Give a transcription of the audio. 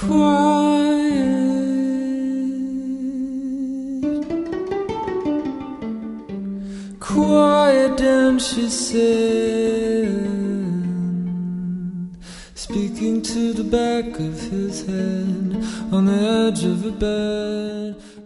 Quiet, and she said, speaking to the back of his head on the edge of a bed.